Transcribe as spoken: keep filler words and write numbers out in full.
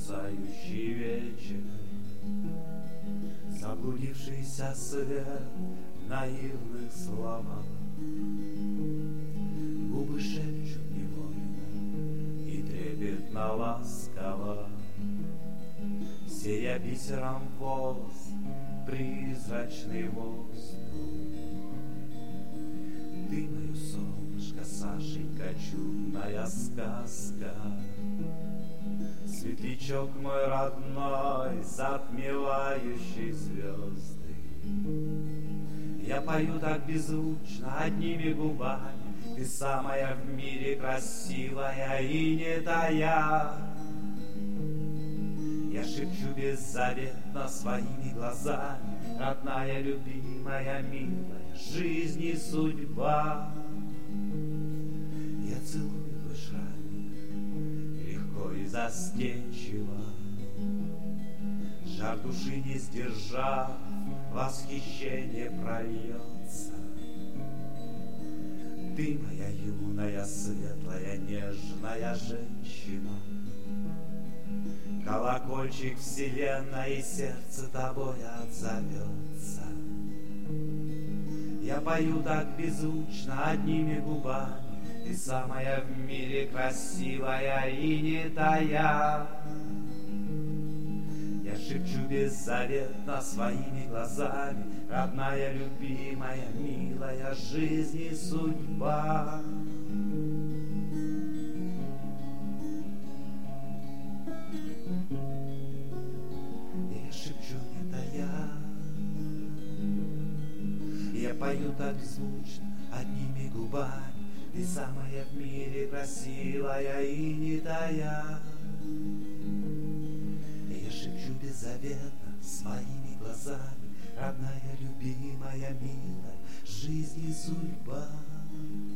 мерцающий вечер, заблудившийся свет наивных словах. Губы шепчут невольно и трепетно ласково, сияя бисером волос призрачный воздух. Ты, мое солнышко, Сашенька, чудная сказка, светлячок мой родной, затмевающий звезды. Я пою так беззвучно одними губами, ты самая в мире красивая и не тая. Я шепчу беззаветно своими глазами, родная, любимая, милая, жизнь и судьба. Я целую твой шрамик легко и застенчиво, жар души не сдержав, восхищение прольется. Ты моя юная, светлая, нежная женщина, колокольчик вселенной, и сердце тобой отзовется. Я пою так беззвучно одними губами, ты самая в мире красивая и не тая. Я шепчу беззаветно своими глазами, родная, любимая, милая, жизнь и судьба. Я шепчу, это я. Я пою так беззвучно одними губами, ты самая в мире красивая и не тая. Я шепчу беззаветно своими глазами, родная, любимая, милая, жизнь и судьба.